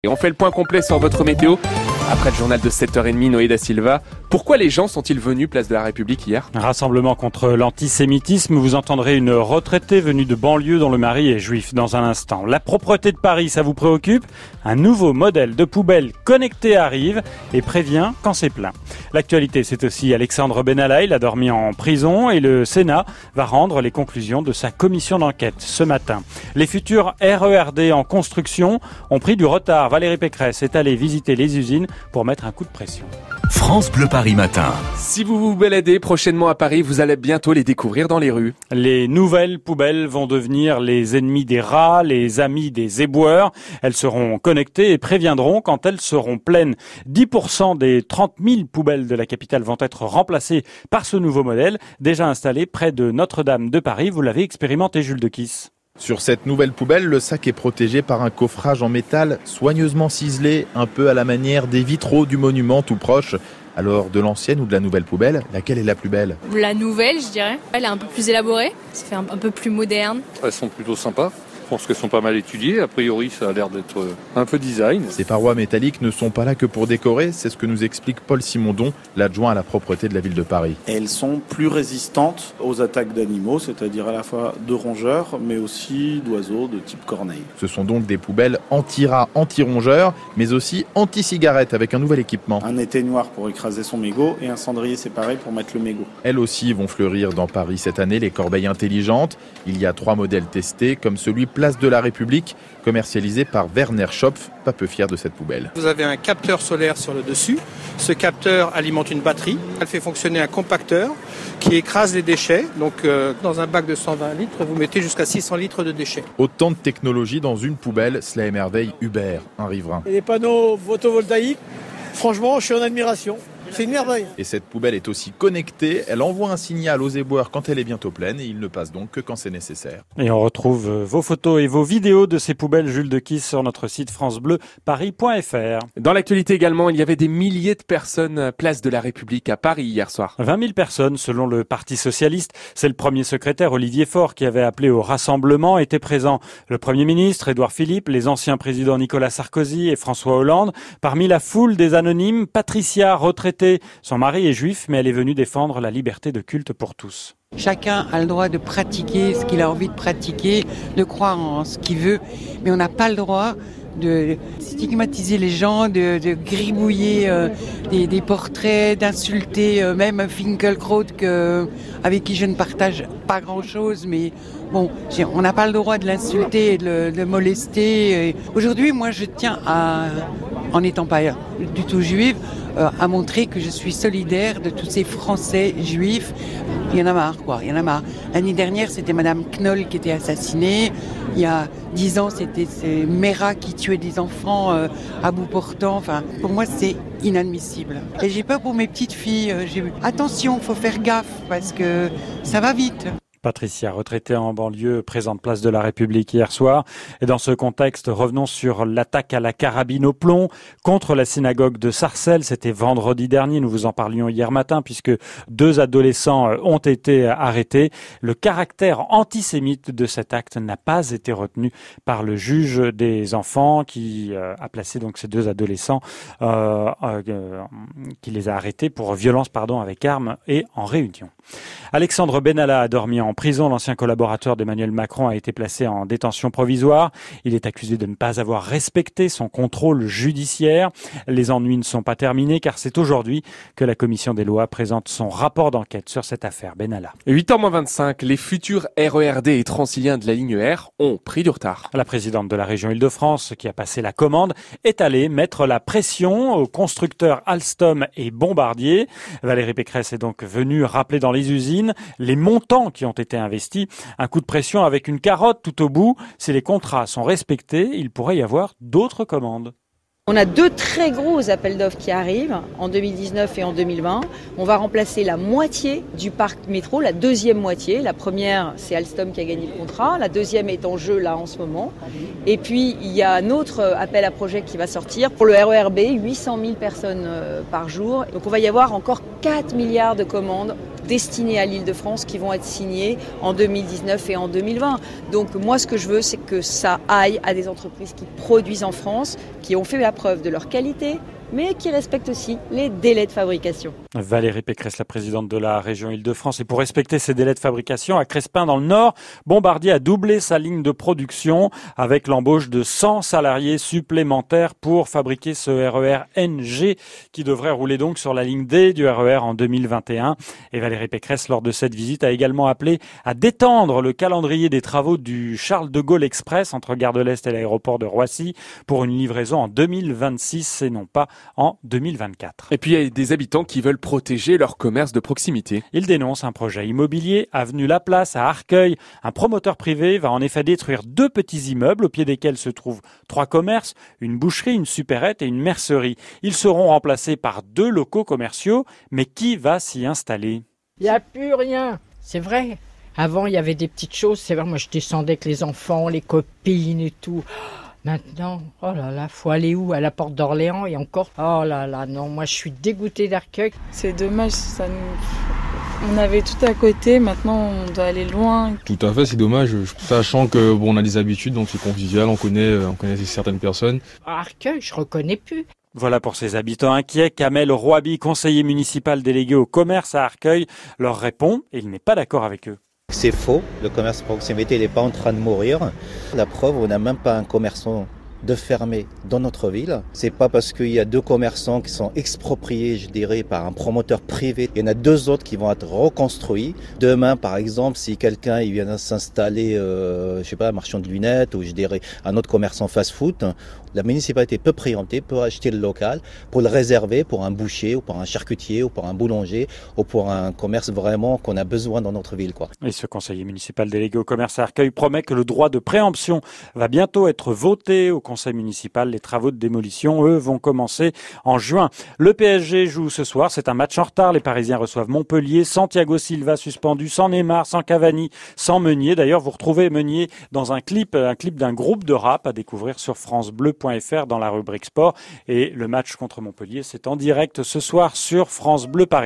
Et on fait le point complet sur votre météo. Après le journal de 7h30, Noé da Silva. Pourquoi les gens sont-ils venus place de la République hier ? Un rassemblement contre l'antisémitisme. Vous entendrez une retraitée venue de banlieue dont le mari est juif dans un instant. La propreté de Paris, ça vous préoccupe ? Un nouveau modèle de poubelle connectée arrive et prévient quand c'est plein. L'actualité, c'est aussi Alexandre Benalla. Il a dormi en prison et le Sénat va rendre les conclusions de sa commission d'enquête ce matin. Les futurs RERD en construction ont pris du retard. Valérie Pécresse est allée visiter les usines pour mettre un coup de pression. France Bleu Paris Matin. Si vous vous baladez prochainement à Paris, vous allez bientôt les découvrir dans les rues. Les nouvelles poubelles vont devenir les ennemis des rats, les amis des éboueurs. Elles seront connectées et préviendront quand elles seront pleines. 10% des 30 000 poubelles de la capitale vont être remplacées par ce nouveau modèle, déjà installé près de Notre-Dame de Paris. Vous l'avez expérimenté, Jules Dequisse. Sur cette nouvelle poubelle, le sac est protégé par un coffrage en métal soigneusement ciselé, un peu à la manière des vitraux du monument tout proche. Alors, de l'ancienne ou de la nouvelle poubelle, laquelle est la plus belle ? La nouvelle, je dirais. Elle est un peu plus élaborée, ça fait un peu plus moderne. Elles sont plutôt sympas. Je pense qu'elles sont pas mal étudiées. A priori, ça a l'air d'être un peu design. Ces parois métalliques ne sont pas là que pour décorer, c'est ce que nous explique Paul Simondon, l'adjoint à la propreté de la ville de Paris. Elles sont plus résistantes aux attaques d'animaux, c'est-à-dire à la fois de rongeurs, mais aussi d'oiseaux de type corneille. Ce sont donc des poubelles anti-rats, anti-rongeurs, mais aussi anti-cigarettes avec un nouvel équipement. Un éteignoir pour écraser son mégot et un cendrier séparé pour mettre le mégot. Elles aussi vont fleurir dans Paris cette année, les corbeilles intelligentes. Il y a 3 modèles testés, comme celui Place de la République, commercialisé par Werner Schopf, pas peu fier de cette poubelle. Vous avez un capteur solaire sur le dessus. Ce capteur alimente une batterie. Elle fait fonctionner un compacteur qui écrase les déchets. Donc dans un bac de 120 litres, vous mettez jusqu'à 600 litres de déchets. Autant de technologie dans une poubelle, cela émerveille Hubert, un riverain. Et les panneaux photovoltaïques, franchement, je suis en admiration. C'est une merveille. Et cette poubelle est aussi connectée. Elle envoie un signal aux éboueurs quand elle est bientôt pleine et il ne passe donc que quand c'est nécessaire. Et on retrouve vos photos et vos vidéos de ces poubelles Jules Dequisse sur notre site francebleuparis.fr. Dans l'actualité également, il y avait des milliers de personnes place de la République à Paris hier soir. 20 000 personnes selon le Parti Socialiste. C'est le premier secrétaire Olivier Faure qui avait appelé au rassemblement. Étaient présents le Premier ministre Édouard Philippe, les anciens présidents Nicolas Sarkozy et François Hollande. Parmi la foule des anonymes, Patricia, retraitée. Son mari est juif, mais elle est venue défendre la liberté de culte pour tous. Chacun a le droit de pratiquer ce qu'il a envie de pratiquer, de croire en ce qu'il veut, mais on n'a pas le droit de stigmatiser les gens, de gribouiller des portraits, d'insulter même Finkielkraut avec qui je ne partage pas grand-chose, mais bon, on n'a pas le droit de l'insulter et de le molester. Aujourd'hui, moi, je tiens en n'étant pas du tout juive, à montrer que je suis solidaire de tous ces Français juifs. Il y en a marre, quoi. Il y en a marre. L'année dernière, c'était Madame Knoll qui était assassinée. Il y a 10 ans, c'était Mera qui tuait des enfants à bout portant. Enfin, pour moi, c'est inadmissible. Et j'ai peur pour mes petites filles. Attention, faut faire gaffe parce que ça va vite. Patricia, retraitée en banlieue, présente place de la République hier soir. Et dans ce contexte, revenons sur l'attaque à la carabine au plomb contre la synagogue de Sarcelles. C'était vendredi dernier, nous vous en parlions hier matin, puisque 2 adolescents ont été arrêtés. Le caractère antisémite de cet acte n'a pas été retenu par le juge des enfants qui a placé donc ces 2 adolescents, qui les a arrêtés pour violence avec arme et en réunion. Alexandre Benalla a dormi en prison. L'ancien collaborateur d'Emmanuel Macron a été placé en détention provisoire. Il est accusé de ne pas avoir respecté son contrôle judiciaire. Les ennuis ne sont pas terminés car c'est aujourd'hui que la commission des lois présente son rapport d'enquête sur cette affaire Benalla. 8h25, les futurs RERD et Transiliens de la ligne R ont pris du retard. La présidente de la région Île-de-France, qui a passé la commande, est allée mettre la pression aux constructeurs Alstom et Bombardier. Valérie Pécresse est donc venue rappeler dans les usines les montants qui ont été investis. Un coup de pression avec une carotte tout au bout. Si les contrats sont respectés, il pourrait y avoir d'autres commandes. On a 2 très gros appels d'offres qui arrivent en 2019 et en 2020. On va remplacer la moitié du parc métro, la deuxième moitié. La première, c'est Alstom qui a gagné le contrat. La deuxième est en jeu là en ce moment. Et puis, il y a un autre appel à projet qui va sortir pour le RERB, 800 000 personnes par jour. Donc on va y avoir encore 4 milliards de commandes destinés à l'Île-de-France qui vont être signés en 2019 et en 2020. Donc moi, ce que je veux, c'est que ça aille à des entreprises qui produisent en France, qui ont fait la preuve de leur qualité, mais qui respectent aussi les délais de fabrication. Valérie Pécresse, la présidente de la région Île-de-France. Et pour respecter ces délais de fabrication, à Crespin, dans le Nord, Bombardier a doublé sa ligne de production avec l'embauche de 100 salariés supplémentaires pour fabriquer ce RER NG qui devrait rouler donc sur la ligne D du RER en 2021. Et Valérie Pécresse, lors de cette visite, a également appelé à détendre le calendrier des travaux du Charles de Gaulle Express entre Gare de l'Est et l'aéroport de Roissy pour une livraison en 2026 et non pas en 2024. Et puis il y a des habitants qui veulent protéger leur commerce de proximité. Ils dénoncent un projet immobilier, avenue Laplace à Arcueil. Un promoteur privé va en effet détruire 2 petits immeubles au pied desquels se trouvent 3 commerces, une boucherie, une supérette et une mercerie. Ils seront remplacés par 2 locaux commerciaux, mais qui va s'y installer ? Il n'y a plus rien, c'est vrai. Avant, il y avait des petites choses, c'est vrai, moi je descendais avec les enfants, les copines et tout. Maintenant, oh là là, faut aller où ? À la porte d'Orléans et encore, oh là là, non, moi je suis dégoûtée d'Arcueil. C'est dommage, on avait tout à côté, maintenant on doit aller loin. Tout à fait, c'est dommage, sachant que on a des habitudes, donc c'est convivial, on connaît certaines personnes. Arcueil, je reconnais plus. Voilà pour ces habitants inquiets. Kamel Rouabi, conseiller municipal délégué au commerce à Arcueil, leur répond et il n'est pas d'accord avec eux. C'est faux, le commerce de proximité n'est pas en train de mourir. La preuve, on n'a même pas un commerçant de fermé dans notre ville. C'est pas parce qu'il y a 2 commerçants qui sont expropriés, je dirais, par un promoteur privé. Il y en a 2 autres qui vont être reconstruits. Demain, par exemple, si quelqu'un il vient s'installer, un marchand de lunettes ou je dirais un autre commerçant fast-food, la municipalité peut préempter, peut acheter le local pour le réserver pour un boucher ou pour un charcutier ou pour un boulanger ou pour un commerce vraiment qu'on a besoin dans notre ville, quoi. Et ce conseiller municipal délégué au commerce à Arcueil promet que le droit de préemption va bientôt être voté au conseil municipal. Les travaux de démolition, eux, vont commencer en juin. Le PSG joue ce soir. C'est un match en retard. Les Parisiens reçoivent Montpellier. sans Thiago Silva suspendu, sans Neymar, sans Cavani, sans Meunier. D'ailleurs, vous retrouvez Meunier dans un clip d'un groupe de rap à découvrir sur francebleu.fr dans la rubrique sport. Et le match contre Montpellier, c'est en direct ce soir sur France Bleu Paris.